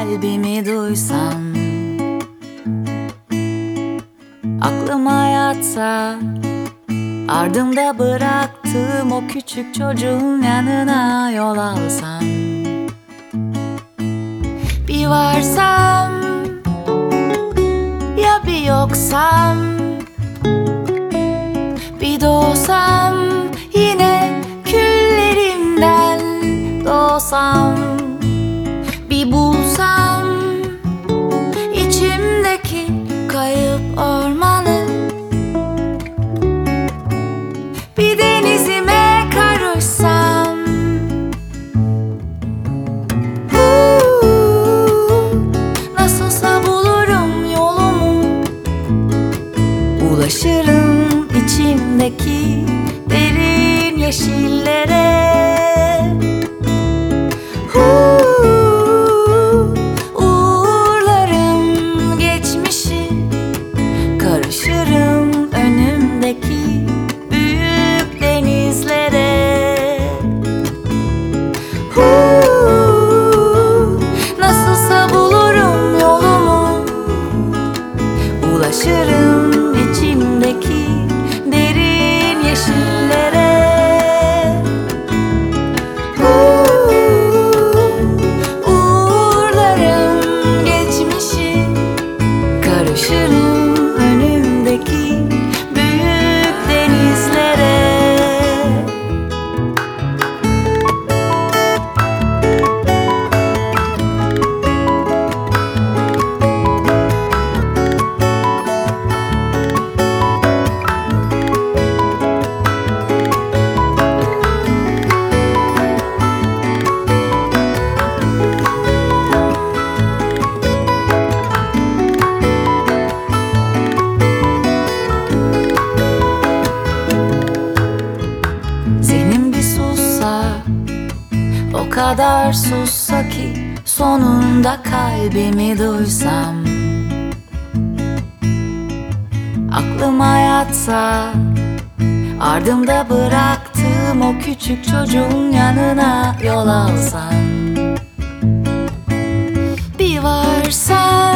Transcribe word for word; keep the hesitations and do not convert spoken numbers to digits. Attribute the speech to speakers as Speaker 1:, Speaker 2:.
Speaker 1: kalbimi duysan, aklıma yatsa, ardımda bıraktığım o küçük çocuğun yanına yol alsan. Bir varsam ya bir yoksam, bir doğsam yine küllerimden doğsam, bir bulsam içimdeki kayıp ormanı, bir denizime karışsam. Uuu, nasılsa bulurum yolumu, ulaşırım içimdeki derin yeşillere. Uuu, uğurlarım geçmişi, karışırım önümdeki büyük denizlere. Uuu, nasılsa bulurum yolumu, ulaşırım içimdeki derin yeşillere. Uuu, uğurlarım geçmişi, karışırım önümdeki büyük denizlere. Senin bir sussa, o kadar sussa ki sonunda kalbimi duysam, aklıma yatsa, ardımda bıraktığım o küçük çocuğun yanına yol alsam. Bir varsam